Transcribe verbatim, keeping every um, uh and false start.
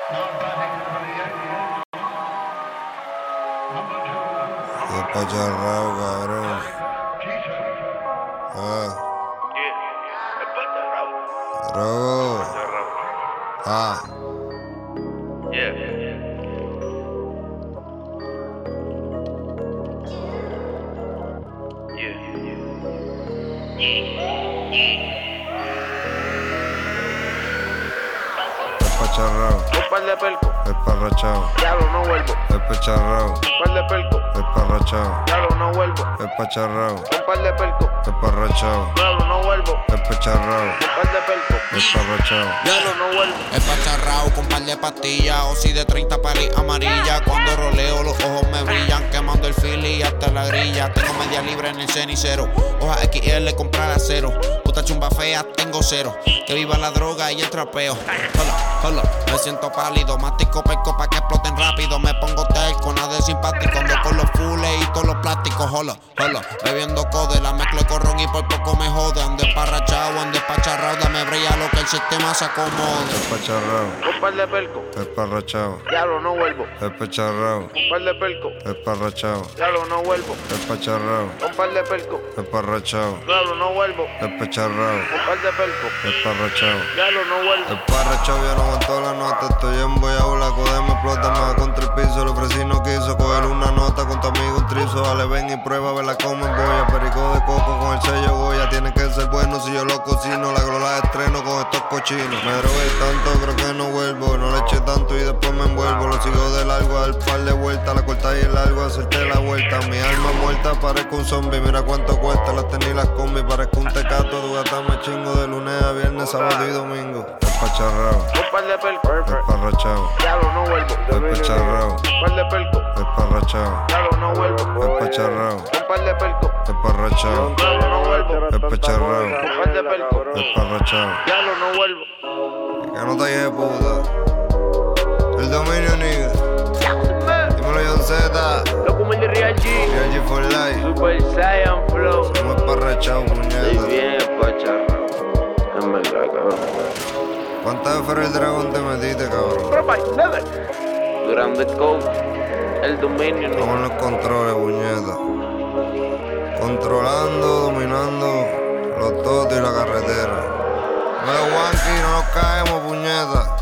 Despacharrado, cabrón. Ah. Robo. Ah. Yeah. Despacharrado. Un par de perco, Desparrachado. diablo no vuelvo. Despacharrado. Un par de perco, Desparrachado. diablo no vuelvo. Despacharrado. Un par de perco, Desparrachado. diablo no vuelvo. Despacharrado. Un par de perco, Desparrachado. diablo no vuelvo. Espacharrao con par de pastillas, o si de treinta peli amarilla. Cuando roleo los ojos me brillan, quemando el fili hasta la grilla. Tengo media libre en el cenicero, hoja X L comprar acero. Puta chumba fea, tengo cero. Que viva la droga y el trapeo. Hola, hola, me siento pálido, mastico perco pa' que exploten rápido. Me pongo terco, nada de simpático, ando con los fules y todos los plásticos. Hola, hola, bebiendo code, la mezcla con ron y por poco me jode. Ando emparrachado, ando espacharrao, dame brilla lo que el sistema se acomode. Despacharrado. Un par de perco, Desparrachado. diablo no vuelvo. Despacharrado. Un par de perco, Desparrachado. diablo no vuelvo. Despacharrado. Un par de perco, Desparrachado. diablo no vuelvo. Despacharrado. Un par de perco, Desparrachado. diablo no vuelvo. Desparrachado, ya no aguanto la nota. Estoy en boyao, la coda me explota. Me va contra el piso, le ofrecí, no quiso coger una nota con tu amigo un trizo. Dale, ven y prueba, ve la como en boya. Perico de coco con el sello Goya. Tiene que ser bueno si yo lo cocino. La grola de estreno con estos cochinos. Me drogué tanto, creo que no vuelvo. No le eché tanto y después me envuelvo. Lo sigo de largo, al par de vueltas. La corta y el largo, hacerte la vuelta. Mi alma muerta, parezco un zombie. Mira cuánto cuesta, las tenía las combi. Parezco un tecato, tu gata me chingo. De lunes a viernes, sábado y domingo. Despacharrado. Un par de perco, Desparrachado. diablo no vuelvo. Despacharrado. Un par de perco, Desparrachado. diablo no vuelvo. Despacharrado. Un par de perco, Desparrachado. diablo no vuelvo. Despacharrado. Un par de perco, Desparrachado. diablo no vuelvo. Que no te de puta. El dominio, nigga. Dímelo, John Z. Loco me Real G, Real G for life. Super Saiyan Flow. Somos parrachados, Estoy puñeta. bien espacharrado. En verdad, cabrón. ¿Cuántas de Ferrer el Dragón te metiste, cabrón? Durante el code, el dominio no. Estamos en los controles, puñeta. Controlando, dominando los totos y la carretera. No de Wanky, no nos caemos, puñeta.